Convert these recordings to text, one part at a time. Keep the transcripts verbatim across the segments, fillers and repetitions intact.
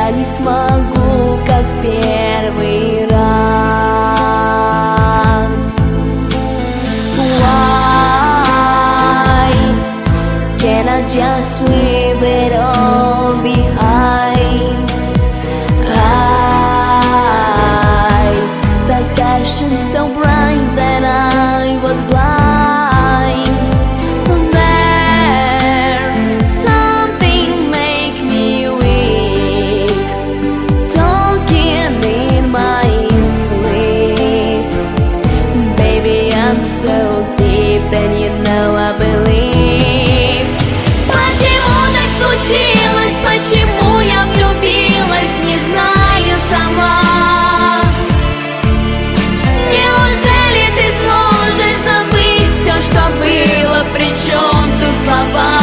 я не смогу, как в первый раз. Why can't I just leave it all behind? I, that passion so bright that I was blind. So deep, and you know I believe. Почему так случилось? Почему я влюбилась? Не знаю сама. Неужели ты сможешь забыть все, что было? Причем тут слова?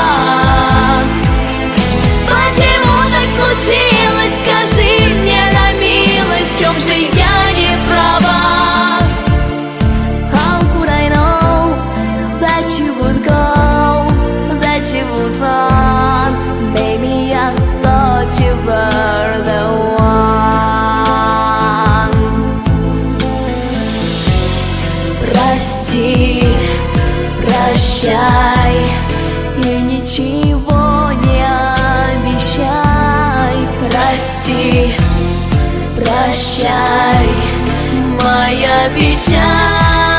Почему так случилось? Скажи мне на милость, в чем же я не права? You would go, that you would run. Baby, I thought you were the one. Прости, прощай и ничего не обещай. Прости, прощай, моя печаль.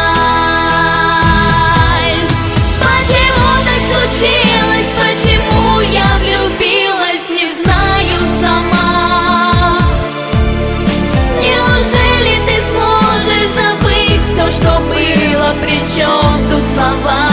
Почему я влюбилась, не знаю сама. Неужели ты сможешь забыть все, что было? Причем тут слова?